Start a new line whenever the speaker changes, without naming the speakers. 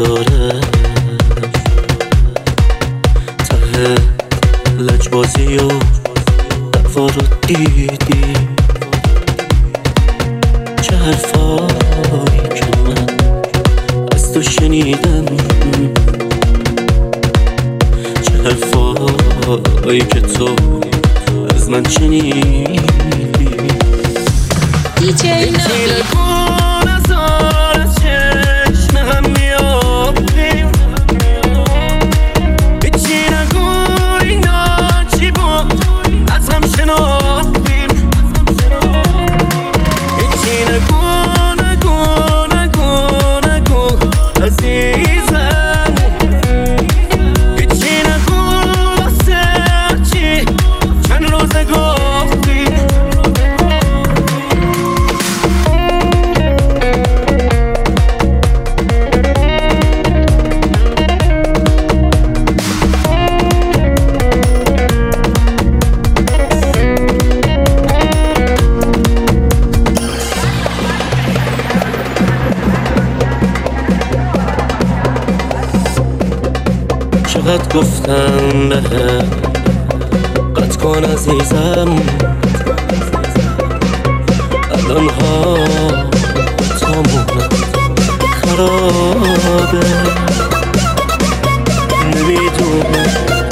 نداره ته لجبازی و دعوا رو دیدی چه حرفایی که من از تو شنیدم چه حرفایی که تو از من شنیدی
دیجی نبی
چقدر گفتم بهت قطع کن عزیزم الان ها تامونم خرابه نمیدونم